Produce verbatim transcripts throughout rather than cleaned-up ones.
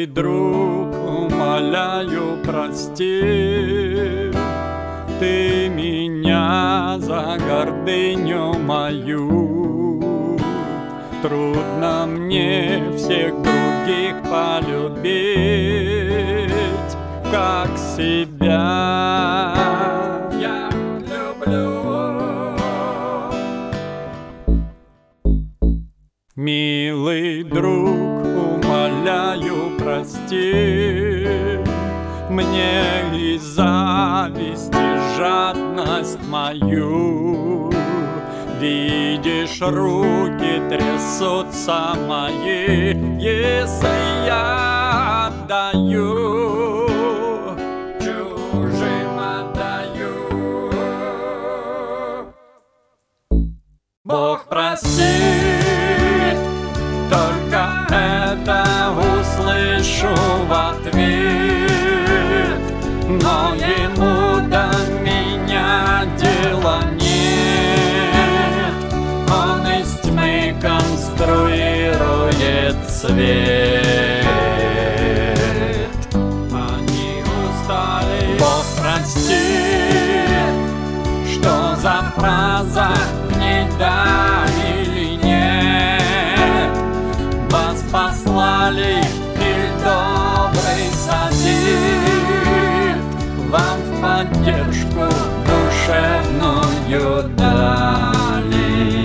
Милый друг, умоляю, прости ты меня за гордыню мою. Трудно мне всех других полюбить, как себя я люблю. Милый друг, умоляю, прости мне и зависть, и жадность мою. Видишь, руки трясутся мои, если я отдаю, чужим отдаю. Бог простит, только это услышу в ответ, но ему до меня дела нет. Он из тьмы конструирует свет. Они устали. Бог простит, что за фраза «не да» или «нет». Вас послали и добрый совет вам в поддержку душевную дали.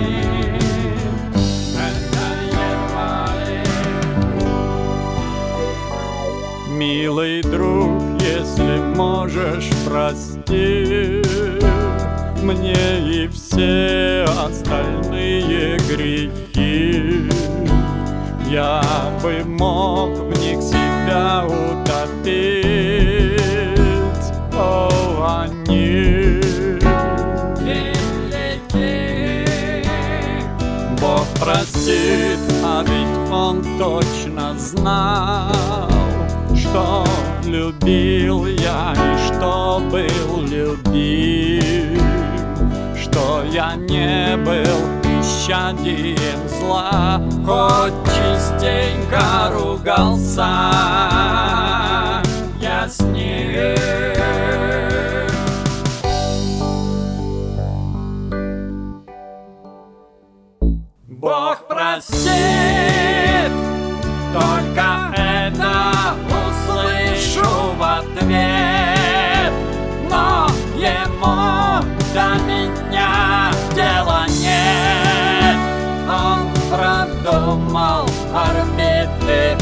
Милый друг, если можешь, прости мне и все остальные грехи. Я бы мог в них себя утопить. О, они велики. Бог простит, а ведь Он точно знал, что любил я и что был любим, что я не был исчадием зла, хоть частенько ругался я с ним. Бог простит, только это услышу в ответ, но ему до меня дела нет. Он продумал орбиты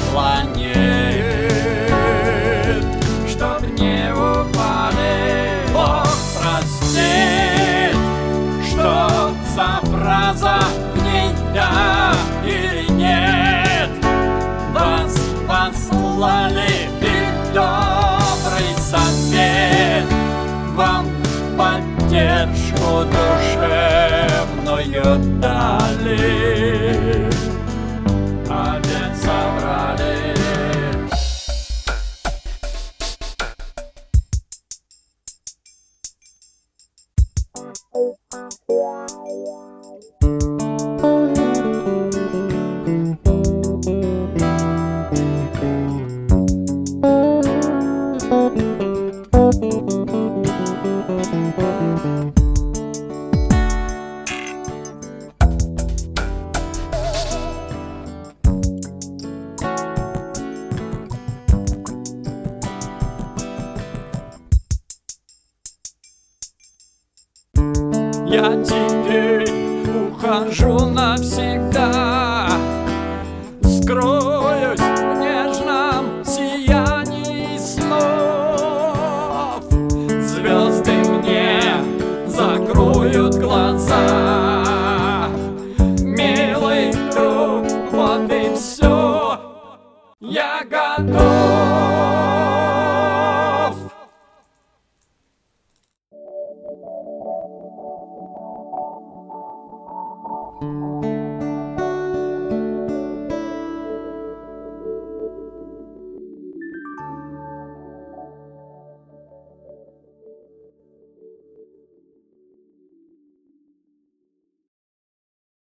планет, чтоб не упали. Бог простит, что за фраза в ней да или нет. Вас послали и добрый совет вам поддержку душевную дали. Опять собрали. Я теперь ухожу навсегда.